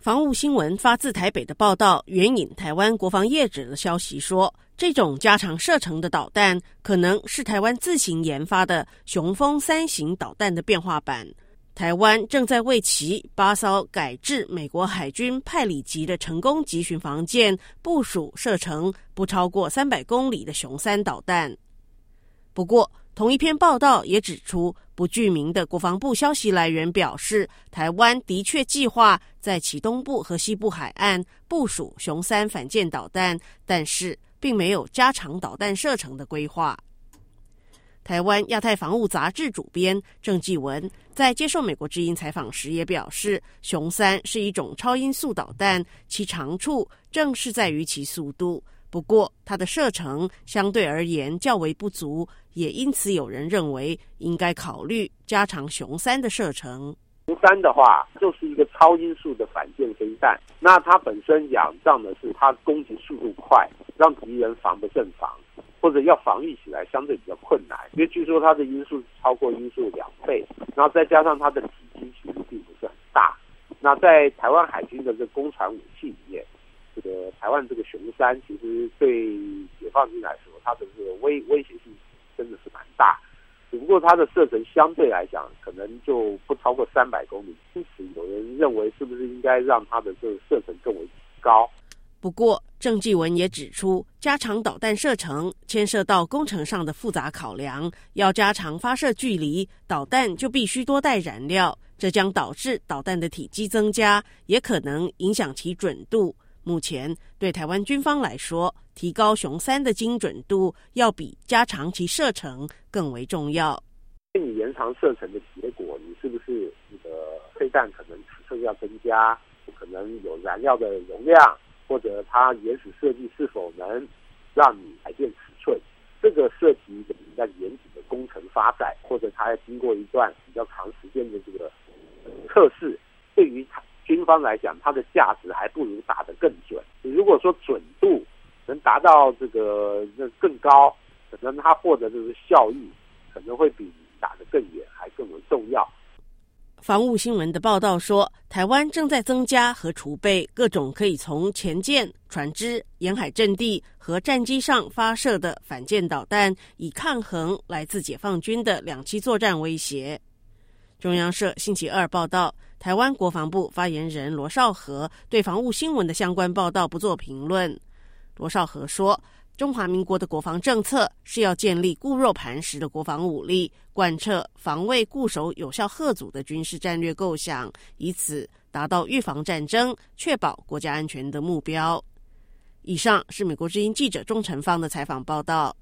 防务新闻发自台北的报道援引台湾国防业者的消息说，这种加长射程的导弹可能是台湾自行研发的雄风3型导弹的变化版。台湾正在为其8艘改制美国海军派里级的成功级巡防舰部署射程不超过300公里的雄3导弹。不过，同一篇报道也指出，不具名的国防部消息来源表示，台湾的确计划在其东部和西部海岸部署雄3反舰导弹，但是并没有加长导弹射程的规划。台湾亚太防务杂志主编郑继文在接受美国之音采访时也表示，雄3是一种超音速导弹，其长处正是在于其速度。不过，它的射程相对而言较为不足，也因此有人认为应该考虑加长雄3的射程。 雄3的话，就是一个超音速的反舰飞弹，那它本身仰仗的是它攻击速度快，让敌人防不胜防，或者要防御起来相对比较困难，因为据说它的音速超过音速2倍，然后再加上它的体积其实并不是很大。那在台湾海军的这公船武器里面，这个台湾这个雄3其实对解放军来说，它的这个威胁性真的是蛮大，只不过它的射程相对来讲可能就不超过300公里，因此有人认为是不是应该让它的这个射程更为高。 不过，郑继文也指出，加长导弹射程牵涉到工程上的复杂考量，要加长发射距离，导弹就必须多带燃料，这将导致导弹的体积增加，也可能影响其准度。目前对台湾军方来说，提高雄3的精准度要比加长其射程更为重要。 你延长射程的结果，你是不是你的飞弹可能尺寸要增加，可能有燃料的容量，或者它原始设计是否能让你改变尺寸，这个涉及比较严谨的工程发展，或者它要经过一段比较长时间的这个测试，对于军方来讲，它的价值还不如打得更准。如果说准度能达到这个更高，可能它获得这个效益可能会比打得更远还更为重要。 防务新闻的报道说，台湾正在增加和储备各种可以从潜舰、船只、沿海阵地和战机上发射的反舰导弹，以抗衡来自解放军的两栖作战威胁。中央社星期二报道，台湾国防部发言人罗绍和对防务新闻的相关报道不做评论。罗绍和说，中华民国的国防政策是要建立固若磐石的国防武力，贯彻防卫固守有效吓阻的军事战略构想，以此达到预防战争、确保国家安全的目标。以上是美国之音记者钟成芳的采访报道。